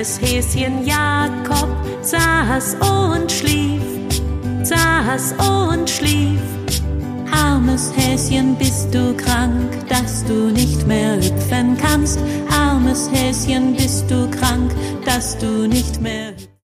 kleines Häschen Jakob saß und schlief, saß und schlief. Armes Häschen, bist du krank, dass du nicht mehr hüpfen kannst? Armes Häschen, bist du krank, dass du nicht mehr